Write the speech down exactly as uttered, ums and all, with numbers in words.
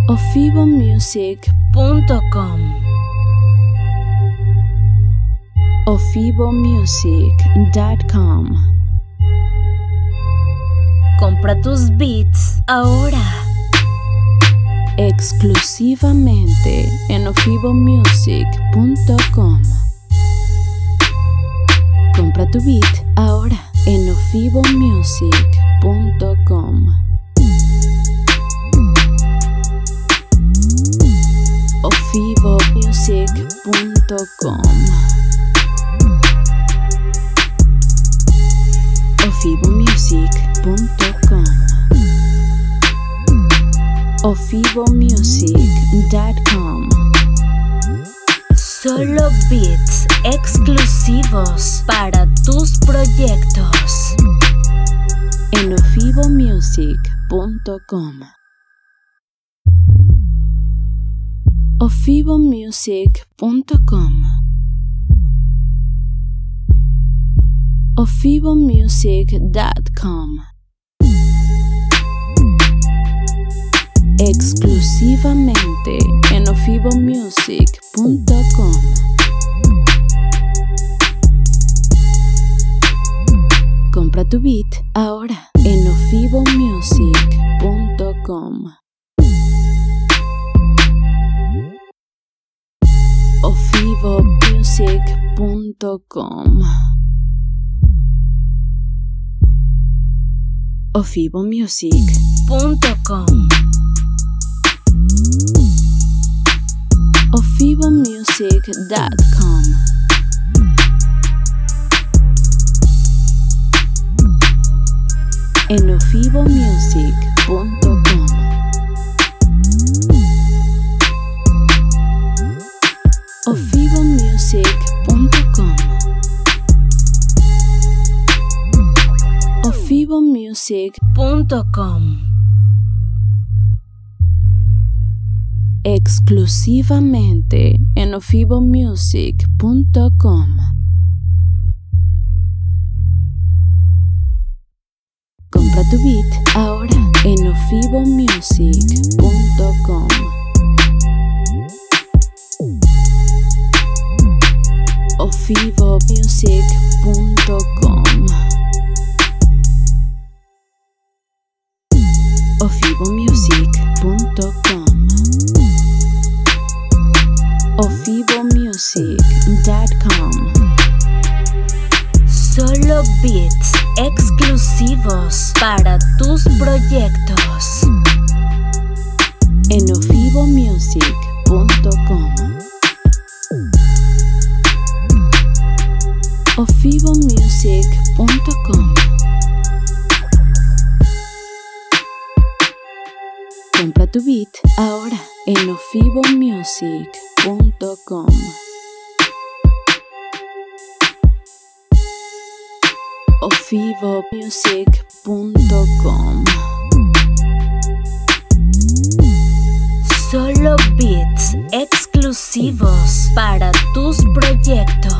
ofibomusic punto com. ofibomusic punto com. Compra tus beats ahora. Exclusivamente en ofibomusic punto com. Compra tu beat ahora en ofibomusic punto com. ofibomusic punto com. ofibomusic punto com. ofibomusic punto com. Solo beats exclusivos para tus proyectos. En ofibomusic punto com. ofibomusic punto com. ofibomusic punto com. Exclusivamente en ofibomusic punto com. Compra tu beat ahora en ofibomusic punto com. ofibomusic punto com. ofibomusic punto com. ofibomusic punto com. En ofibomusic punto com. ofibomusic punto com. ofibomusic punto com. Exclusivamente en ofibomusic punto com. Compra tu beat ahora en ofibomusic punto com. ofibomusic punto com. ofibomusic punto com. ofibomusic punto com. Solo beats exclusivos para tus proyectos. En ofibomusic punto com. ofibomusic punto com. Compra tu beat ahora en ofibomusic punto com. ofibomusic punto com. Solo beats exclusivos para tus proyectos.